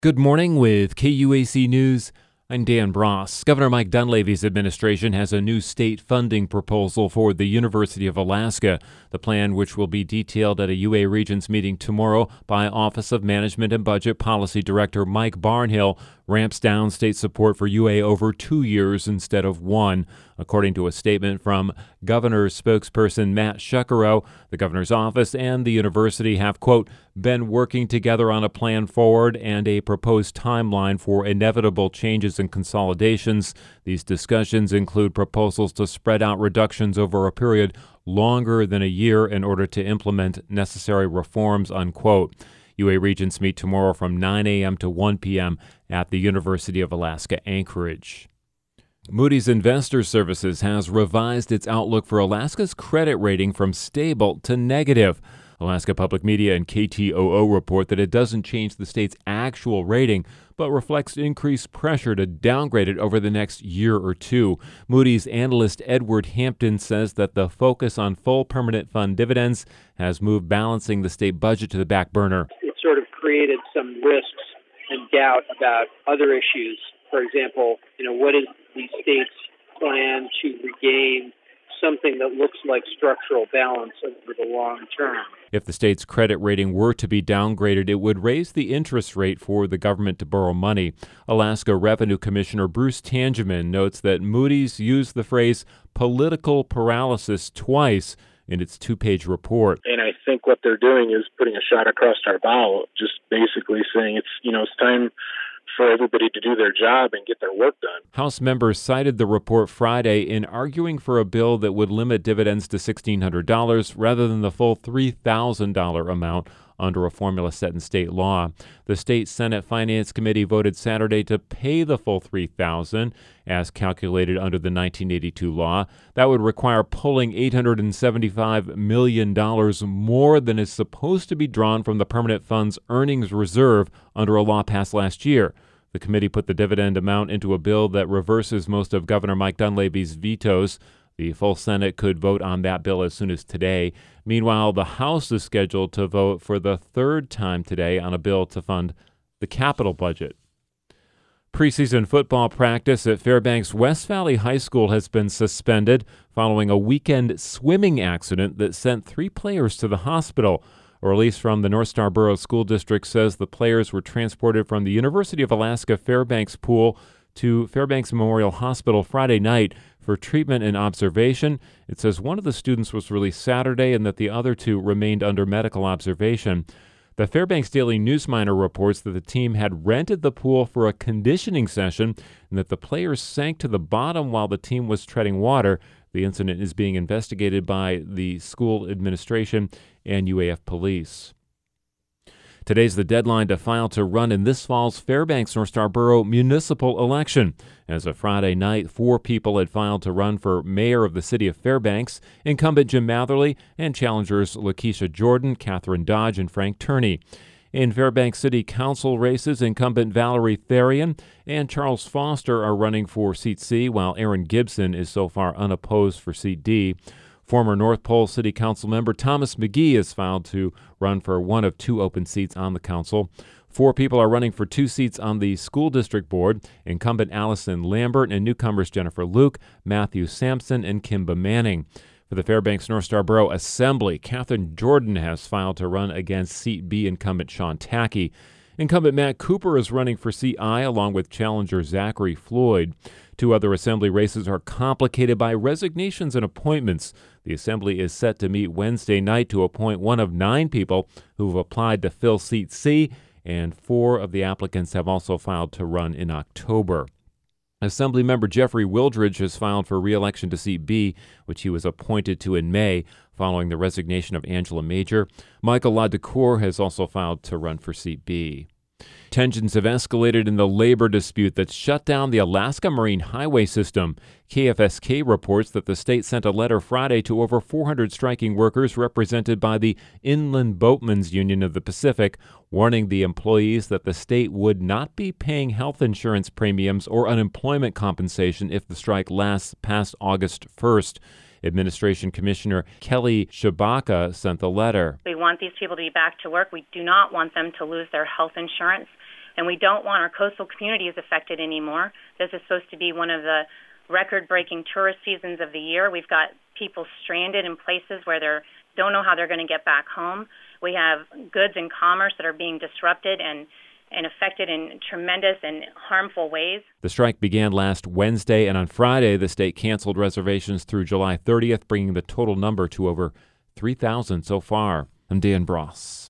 Good morning with KUAC News. I'm Dan Bross. Governor Mike Dunleavy's administration has a new state funding proposal for the University of Alaska. The plan, which will be detailed at a UA Regents meeting tomorrow by Office of Management and Budget Policy Director Mike Barnhill, ramps down state support for UA over 2 years instead of 1. According to a statement from governor's spokesperson Matt Shuckero, the governor's office and the university have, quote, been working together on a plan forward and a proposed timeline for inevitable changes and consolidations. These discussions include proposals to spread out reductions over a period longer than a year in order to implement necessary reforms, unquote. UA Regents meet tomorrow from 9 a.m. to 1 p.m. at the University of Alaska Anchorage. Moody's Investor Services has revised its outlook for Alaska's credit rating from stable to negative. Alaska Public Media and KTOO report that it doesn't change the state's actual rating, but reflects increased pressure to downgrade it over the next year or two. Moody's analyst Edward Hampton says that the focus on full permanent fund dividends has moved balancing the state budget to the back burner. It sort of created some risks and doubt about other issues. For example, what is the state's plan to regain something that looks like structural balance over the long term? If the state's credit rating were to be downgraded, it would raise the interest rate for the government to borrow money. Alaska Revenue Commissioner Bruce Tangeman notes that Moody's used the phrase political paralysis twice in its 2-page report. And I think what they're doing is putting a shot across our bow, just basically saying it's time for everybody to do their job and get their work done. House members cited the report Friday in arguing for a bill that would limit dividends to $1,600 rather than the full $3,000 amount under a formula set in state law. The state Senate Finance Committee voted Saturday to pay the full $3,000 as calculated under the 1982 law. That would require pulling $875 million more than is supposed to be drawn from the permanent fund's earnings reserve under a law passed last year. The committee put the dividend amount into a bill that reverses most of Governor Mike Dunleavy's vetoes. The full Senate could vote on that bill as soon as today. Meanwhile, the House is scheduled to vote for the third time today on a bill to fund the capital budget. Preseason football practice at Fairbanks West Valley High School has been suspended following a weekend swimming accident that sent 3 players to the hospital. A release from the North Star Borough School District says the players were transported from the University of Alaska Fairbanks pool to Fairbanks Memorial Hospital Friday night for treatment and observation. It says one of the students was released Saturday and that the other 2 remained under medical observation. The Fairbanks Daily News-Miner reports that the team had rented the pool for a conditioning session and that the players sank to the bottom while the team was treading water. The incident is being investigated by the school administration and UAF police. Today's the deadline to file to run in this fall's Fairbanks North Star Borough municipal election. As of Friday night, 4 people had filed to run for mayor of the city of Fairbanks: incumbent Jim Matherly and challengers Lakeisha Jordan, Catherine Dodge, and Frank Turney. In Fairbanks City Council races, incumbent Valerie Therian and Charles Foster are running for seat C, while Aaron Gibson is so far unopposed for seat D. Former North Pole City Council member Thomas McGee has filed to run for one of 2 open seats on the council. 4 people are running for 2 seats on the school district board: incumbent Allison Lambert and newcomers Jennifer Luke, Matthew Sampson, and Kimba Manning. For the Fairbanks North Star Borough Assembly, Catherine Jordan has filed to run against seat B incumbent Sean Tackey. Incumbent Matt Cooper is running for seat I along with challenger Zachary Floyd. 2 other assembly races are complicated by resignations and appointments. The assembly is set to meet Wednesday night to appoint one of 9 people who have applied to fill seat C, and 4 of the applicants have also filed to run in October. Assemblymember Jeffrey Wildridge has filed for re-election to seat B, which he was appointed to in May following the resignation of Angela Major. Michael LaDecour has also filed to run for seat B. Tensions have escalated in the labor dispute that shut down the Alaska Marine Highway System. KFSK reports that the state sent a letter Friday to over 400 striking workers represented by the Inland Boatmen's Union of the Pacific, warning the employees that the state would not be paying health insurance premiums or unemployment compensation if the strike lasts past August 1st. Administration Commissioner Kelly Shabaka sent the letter. We want these people to be back to work. We do not want them to lose their health insurance, and we don't want our coastal communities affected anymore. This is supposed to be one of the record-breaking tourist seasons of the year. We've got people stranded in places where they don't know how they're going to get back home. We have goods and commerce that are being disrupted and affected in tremendous and harmful ways. The strike began last Wednesday, and on Friday, the state canceled reservations through July 30th, bringing the total number to over 3,000 so far. I'm Dan Bross.